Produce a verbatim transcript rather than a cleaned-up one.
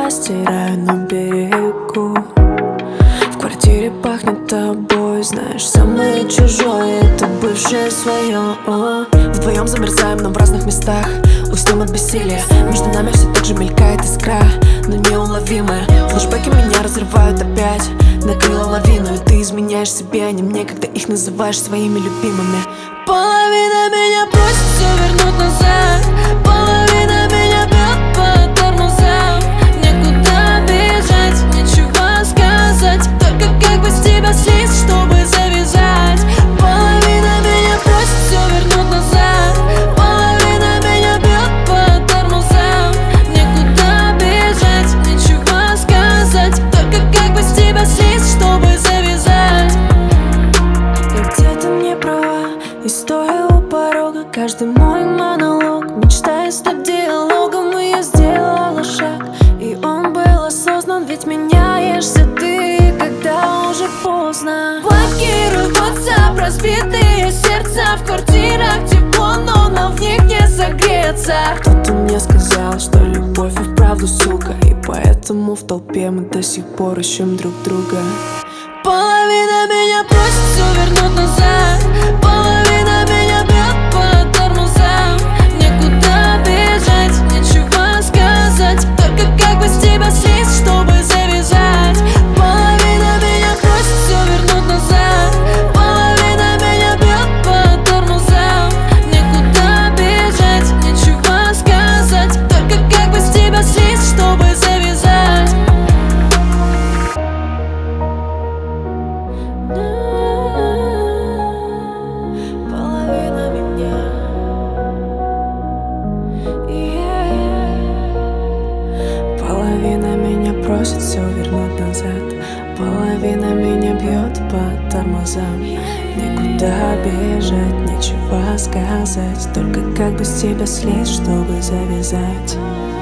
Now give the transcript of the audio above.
я стираю на берегу. В квартире пахнет тобой, знаешь, самое чужое — это бывшее свое. Вдвоем замерзаем, но в разных местах. Уснем от бессилия. Между нами все так же мелькает искра, но неуловимая. Флэшбэки меня разрывают опять. Накрыла лавину, и ты изменяешь себе, а не мне, когда их называешь своими любимыми. Половина меня просит все вернуть назад. Половина меня бьет по тормозам. Некуда бежать, нечего сказать. Только как бы с тебя слезть, чтобы завязать. Половина меня просит все вернуть назад. Половина меня бьет по тормозам. Некуда бежать, нечего сказать. Только как бы с тебя слезть, чтобы завязать. Я где-то не права, и стоя у порога, каждый мой монолог, мечтая стать диалогом. И я сделала шаг, и он был осознан. Ведь меняешься ты, когда уже поздно. Блокируй WhatsApp, разбитые сердца. В квартирах тепло, но нам в них не согреться. Кто-то мне сказал, что любовь и вправду сука, и поэтому в толпе мы до сих пор ищем друг друга. Половина меня просит все вернуть назад. Половина меня бьет по тормозам. Некуда бежать, нечего сказать. Только как бы с тебя слезть, чтобы завязать. Половина меня просит все вернуть назад. Половина меня бьет по тормозам. Некуда бежать, нечего сказать. Только как бы с тебя слезть, чтобы завязать. Половина меня, yeah. Половина меня просит все вернуть назад. Половина меня бьет по тормозам. Некуда бежать, нечего сказать. Только как бы с тебя слезть, чтобы завязать.